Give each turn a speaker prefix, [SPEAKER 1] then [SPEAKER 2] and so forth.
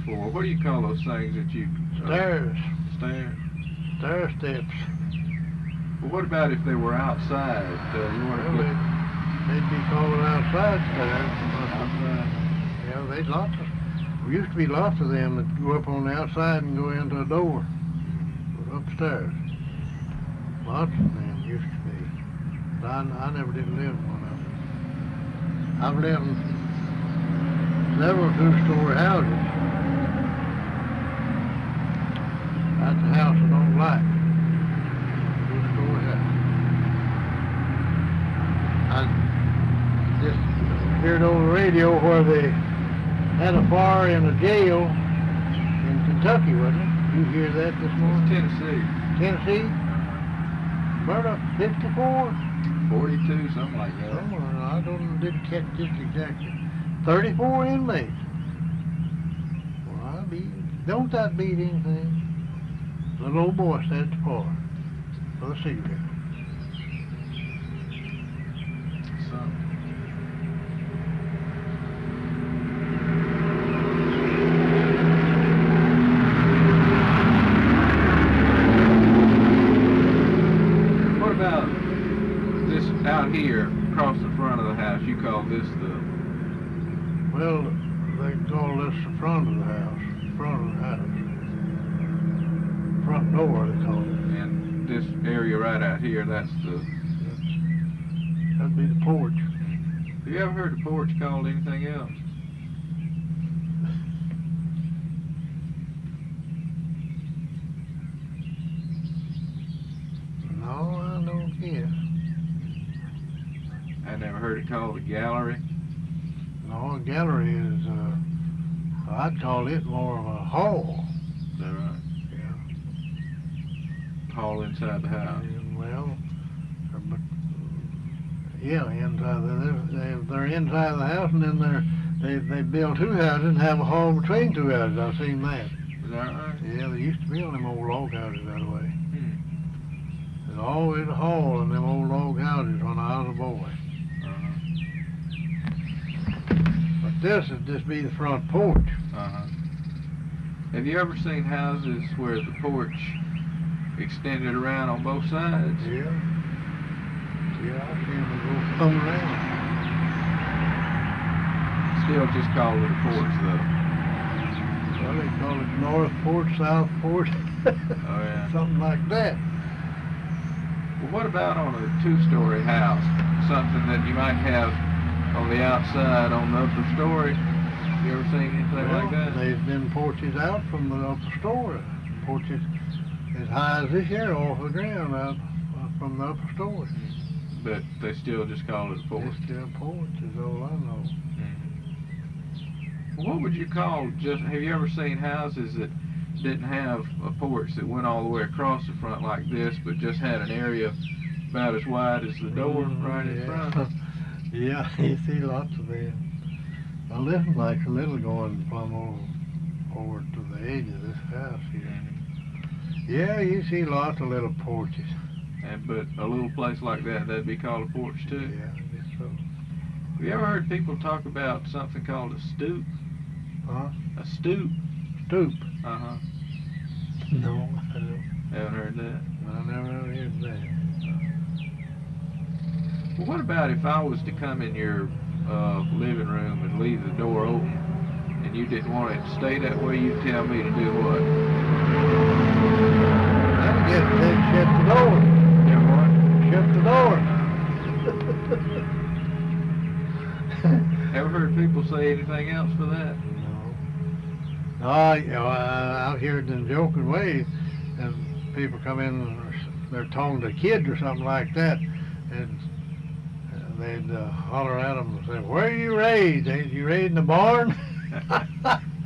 [SPEAKER 1] before. What do you call those things that you...
[SPEAKER 2] Stairs.
[SPEAKER 1] Stairs?
[SPEAKER 2] Stair steps.
[SPEAKER 1] Well, what about if they were outside? You want to
[SPEAKER 2] Well,
[SPEAKER 1] put...
[SPEAKER 2] they'd be calling outside stairs.
[SPEAKER 1] Outside.
[SPEAKER 2] Yeah, they'd lots of... There used to be lots of them that go up on the outside and go into a door. Upstairs. Lots of them used to be. But I never did live in one of them. I've lived in several two-story houses. That's a house I don't like. Two-story house. I just heard on the radio where they had a fire in a jail in Kentucky, wasn't it? You hear that this morning?
[SPEAKER 1] Tennessee.
[SPEAKER 2] Tennessee? Murder 54?
[SPEAKER 1] 42, something like that.
[SPEAKER 2] I didn't catch just exactly. 34 inmates. Well, don't that beat anything? The little boy said the far for the cigarette.
[SPEAKER 1] Something. Out here, across the front of the house, you call this the...
[SPEAKER 2] Well, they call this the front of the house. Front of the house. Front door, they call it.
[SPEAKER 1] And this area right out here, that's the...
[SPEAKER 2] That'd be the porch.
[SPEAKER 1] Have you ever heard the porch called anything else?
[SPEAKER 2] No, I don't guess.
[SPEAKER 1] I never heard it called a gallery.
[SPEAKER 2] No, a gallery is, I'd call it more of a hall.
[SPEAKER 1] Is that right?
[SPEAKER 2] Yeah.
[SPEAKER 1] Hall inside the house.
[SPEAKER 2] Well, but, yeah, inside they're inside the house, and then they build two houses and have a hall between two houses. I've seen that.
[SPEAKER 1] Is that right?
[SPEAKER 2] Yeah, they used to build them old log houses that way. There's always a hall in them old log houses when I was a boy. This would just be the front porch.
[SPEAKER 1] Have you ever seen houses where the porch extended around on both sides?
[SPEAKER 2] Yeah. Yeah, I've seen them go come around.
[SPEAKER 1] Still just call it a porch, though.
[SPEAKER 2] Well, they call it north porch, south porch.
[SPEAKER 1] Oh, yeah.
[SPEAKER 2] Something like that.
[SPEAKER 1] Well, what about on a two-story house? Something that you might have on the outside, on the upper story. You ever seen anything like that?
[SPEAKER 2] There's been porches out from the upper story. Porches as high as this here off the ground out from the upper story.
[SPEAKER 1] But they still just call it a porch.
[SPEAKER 2] It's still a porch is all I know.
[SPEAKER 1] Well, what would you call have you ever seen houses that didn't have a porch that went all the way across the front like this, but just had an area about as wide as the door right in front?
[SPEAKER 2] Yeah, you see lots of them. Well, this is like a little going plumb over to the edge of this house here. Yeah, you see lots of little porches.
[SPEAKER 1] But a little place like that, that'd be called a porch too?
[SPEAKER 2] Yeah, I guess so.
[SPEAKER 1] Have you ever heard people talk about something called a stoop?
[SPEAKER 2] Huh?
[SPEAKER 1] A stoop?
[SPEAKER 2] Stoop?
[SPEAKER 1] Uh-huh.
[SPEAKER 2] No, I don't.
[SPEAKER 1] Haven't heard that?
[SPEAKER 2] I never heard that.
[SPEAKER 1] Well, what about if I was to come in your living room and leave the door open, and you didn't want it to stay that way? You'd tell me to do what?
[SPEAKER 2] I guess they'd shut the door.
[SPEAKER 1] Yeah, what?
[SPEAKER 2] Shut the door.
[SPEAKER 1] Ever heard people say anything else for that?
[SPEAKER 2] No. I've heard in a joking way, and people come in, they're talking to kids or something like that, and they'd holler at them and say, "Where are you raised? Ain't you raised in the barn?"